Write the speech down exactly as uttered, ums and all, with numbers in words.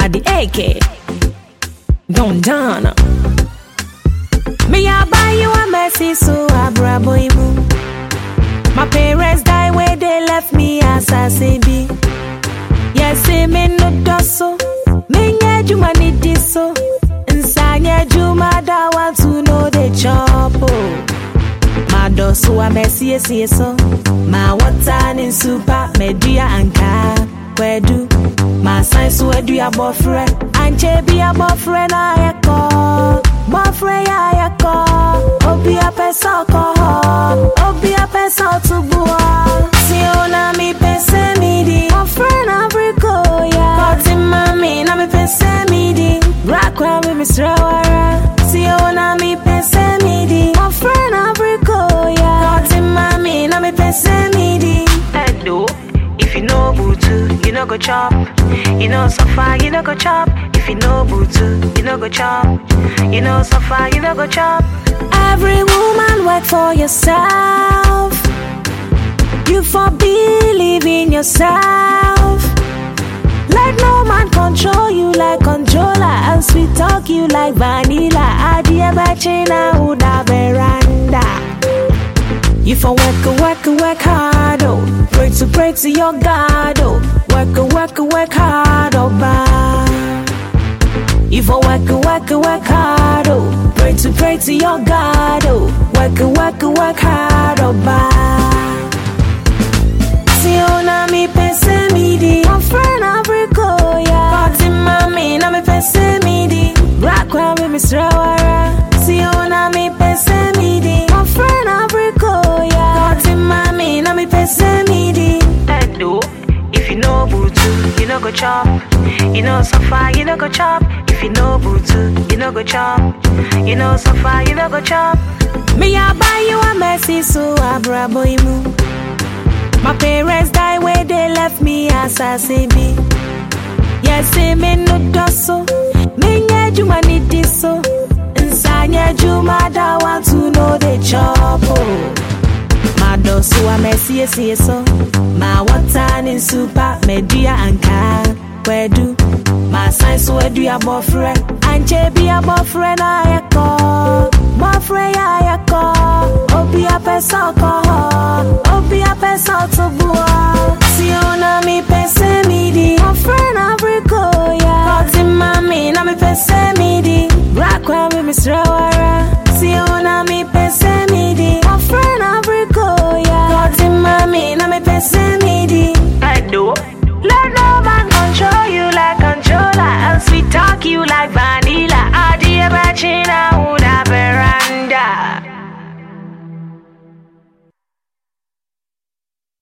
at the A K. Don't Donna. Me I buy you a mercy, so I brabo imu. My parents die where they left me as a baby. Yes, me no doso. Me nye juma ni diso. Insanya juma da want to know the chop. My doso a mercy yes so. My water in super media and car. Where do my science where do ya boyfriend? And J.B. a boyfriend I call. Boyfriend I call. Obi a person call. Obi a person to boy. See ona mi pense mi di. Boyfriend a brico ya. But in mommy na mi pense mi di. Black one with Mister Wara. See ona mi pense mi di. Boyfriend a brico ya. But in mommy na mi pense mi di. Edo. If you know Butu, you know go chop. You know Safa, you know go chop. If you know Butu, you know go chop. You know Safa, you know go chop. Every woman work for yourself. You for believe in yourself. Let no man control you like controller, and sweet talk you like vanilla. Adia bachina uda veranda. You for work, work, work hard, oh. Pray to pray to your God, oh. Work, work, work hard, oh, bah. You for work, work, work hard, oh. Pray to pray to your God, oh. Work, work, work hard, oh, bah. See, oh, na mi pense mi di. My friend, I brico, yeah. Party mommy, na mi pense mi di. Black one with Mister Wara. See, oh, na mi pense mi di. My friend, I brico, yeah. Party mommy, na mi pense mi di. Edo, if you know Butu, you know go chop. You know Safa, you know go chop. If you know Butu, you know go chop. You know Safa, you know go chop. Me I buy you a mercy, so I brabo imu. My parents die where they left me as a baby. Yes, me no doso. Me nye juma ni diso. Insanya juma da want to know the chop. My doso a mercy yes so. My water in super media and car. Where do my science where do ya boyfriend? And J B a boyfriend I call. Boyfriend I call. Obi a person call. Obi a person to boy. See ona mi pense mi di.